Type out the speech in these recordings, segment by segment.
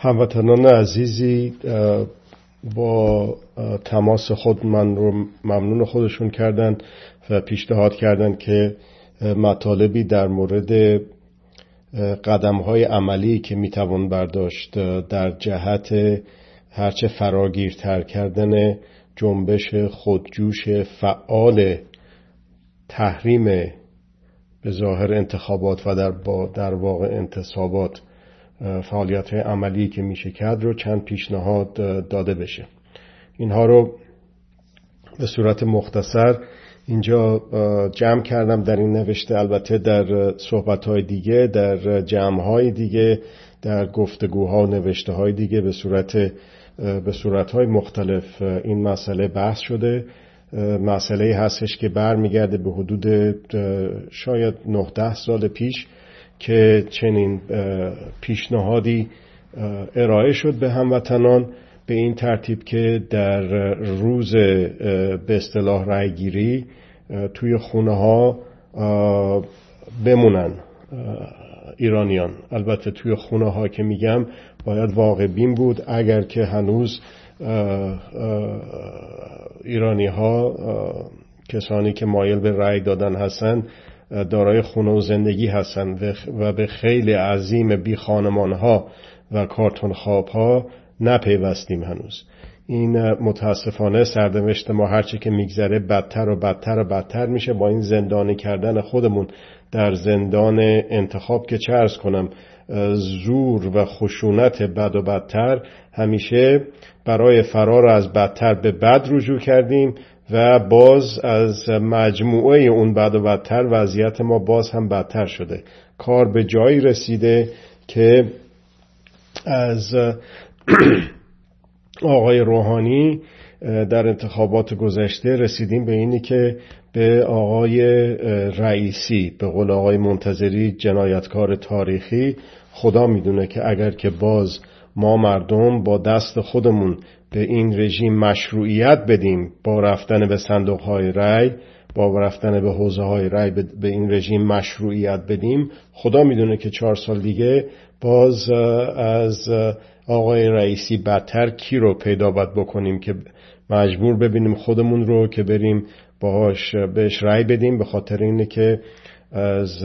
هموطنان عزیزی، با تماس خود من رو ممنون خودشون کردن و پیشنهاد کردن که مطالبی در مورد قدم‌های عملی که میتوان برداشت در جهت هرچه فراگیرتر کردن جنبش خودجوش فعال تحریم به ظاهر انتخابات و در واقع انتصابات، فعالیت عملی که میشه کرد رو چند پیشنهاد داده بشه. اینها رو به صورت مختصر اینجا جمع کردم در این نوشته، البته در صحبت‌های دیگه، در جمع‌های دیگه، در گفتگوها و نوشته‌های دیگه به صورت‌های مختلف این مسئله بحث شده. مسئله هستش که برمیگرده به حدود شاید 9-10 سال پیش که چنین پیشنهادی ارائه شد به هموطنان به این ترتیب که در روز به اصطلاح رأیگیری توی خونه ها بمونن ایرانیان. البته توی خونه ها که میگم باید واقع بین بود، اگر که هنوز ایرانی ها، کسانی که مایل به رأی دادن هستن، دارای خونه و زندگی هستن و به خیلی عظیم بی خانمان ها و کارتون خواب ها نپیوستیم هنوز. این متاسفانه سرنوشت ما هرچه که میگذره بدتر و بدتر و بدتر میشه. با این زندانی کردن خودمون در زندان انتخاب که چه عرض کنم، زور و خشونت بد و بدتر، همیشه برای فرار از بدتر به بد رجوع کردیم و باز از مجموعه اون بد و بدتر وضعیت ما باز هم بدتر شده. کار به جایی رسیده که از آقای روحانی در انتخابات گذشته رسیدیم به اینی که به آقای رئیسی، به قول آقای منتظری، جنایتکار تاریخی، خدا میدونه که اگر که باز ما مردم با دست خودمون به این رژیم مشروعیت بدیم، با رفتن به صندوق‌های رأی، با رفتن به حوزه‌های رأی به این رژیم مشروعیت بدیم، خدا میدونه که 4 سال دیگه باز از آقای رئیسی بدتر کی رو پیدا باید بکنیم که مجبور ببینیم خودمون رو که بریم بهش رأی بدیم، به خاطر اینه که از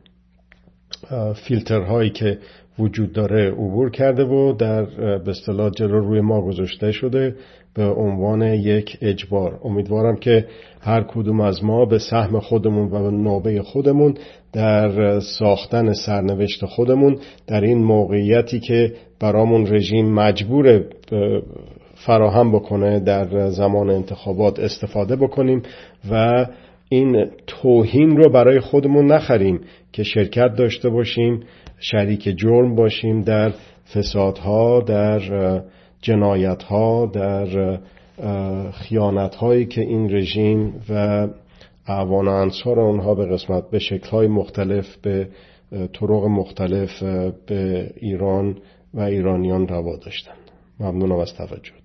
فیلترهایی که وجود داره عبور کرده و در به اصطلاح جلو روی ما گذاشته شده به عنوان یک اجبار. امیدوارم که هر کدوم از ما به سهم خودمون و به نوبه خودمون در ساختن سرنوشت خودمون در این موقعیتی که برامون رژیم مجبور فراهم بکنه در زمان انتخابات استفاده بکنیم و این توهین رو برای خودمون نخریم که شرکت داشته باشیم، شریک جرم باشیم در فسادها، در جنایتها، در خیانتهایی که این رژیم و اعوان و انصار اونها به شکل‌های مختلف، به طرق مختلف به ایران و ایرانیان روا داشتن. ممنونم از توجه.